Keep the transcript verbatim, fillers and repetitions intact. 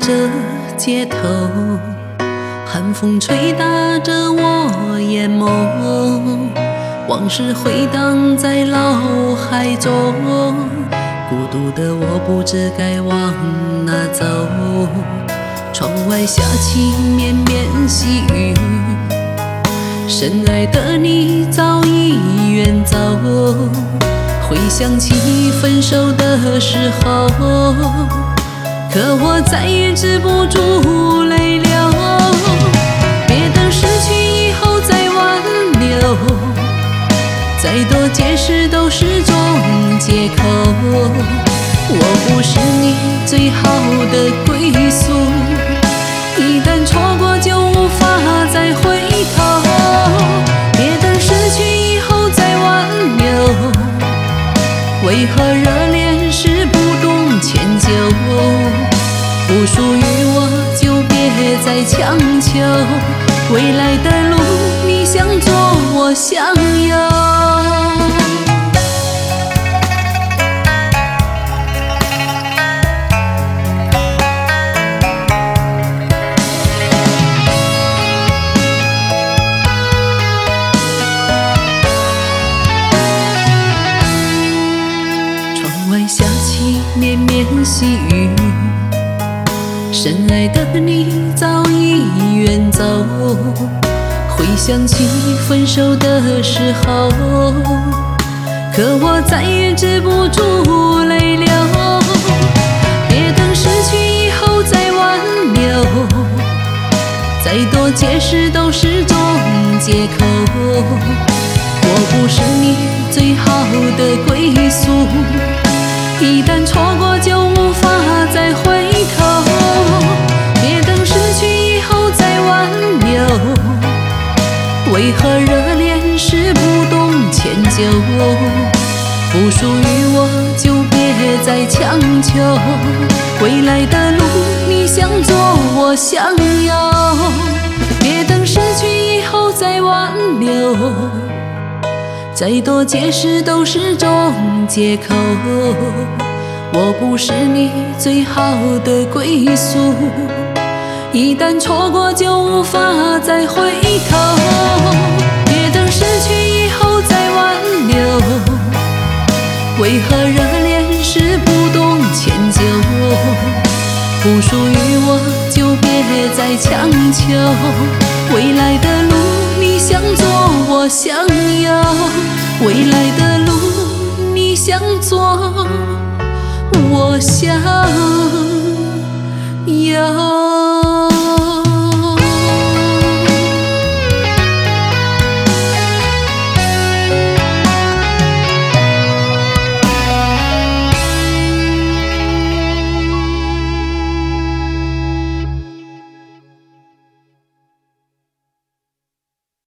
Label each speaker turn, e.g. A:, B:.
A: 着街头，寒风吹打着我眼眸，往事回荡在脑海中，孤独的我不知该往哪走。窗外下起绵绵细雨，深爱的你早已远走，回想起分手的时候，可我再也止不住泪流。别等失去以后再挽留，再多解释都是种借口。我不是你最好的归宿，一旦错过就无法再回头。别等失去以后再挽留，为何热恋时不懂迁就？不属于我就别再强求，未来的路你想做我想有。窗外下起绵绵细雨，深爱的你早已远走，回想起分手的时候，可我再也止不住泪流。别等失去以后再挽留，再多解释都是种借口。我不是你最好的归宿，一旦错过就无法再回头。别等失去以后再挽留，为何热恋时不懂迁就？不属于我就别再强求，未来的路你想做我想有。别等失去以后再挽留，再多解释都是种借口。我不是你最好的归宿，一旦错过就无法再回头。别等失去以后再挽留，为何热恋时不懂迁就？不属于我就别再强求，未来的路你想做我想有，未来的路你想做我想有。